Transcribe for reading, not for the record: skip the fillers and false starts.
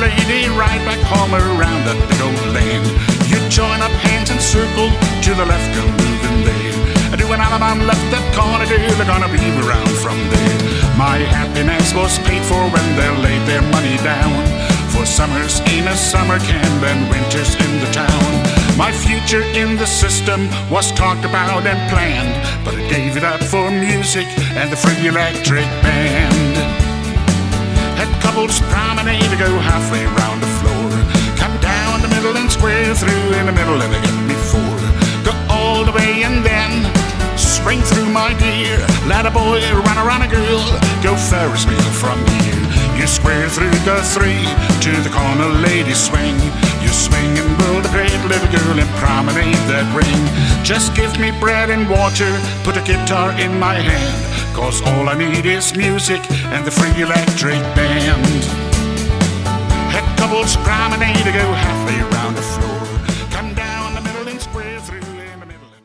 lady right back home around that big old lane. You join up hands and circle to the left, go moving there. Do an Alabama left that corner, girl, they're gonna be around from there. My happiness was paid for when they laid their money down. For summers in a summer camp and winters in the town. My future in the system was talked about and planned, but I gave it up for music and the free electric band. At couples promenade to go halfway round the floor. Come down the middle and square through in the middle and they get me four. Go all the way and then spring through, my dear. Let a boy run around a girl. Go Ferris wheel from here. You square through the three to the corner, ladies swing. You swing and build a great little girl and promenade that ring. Just give me bread and water, put a guitar in my hand, 'cause all I need is music and the free electric band. At couples promenade to go halfway around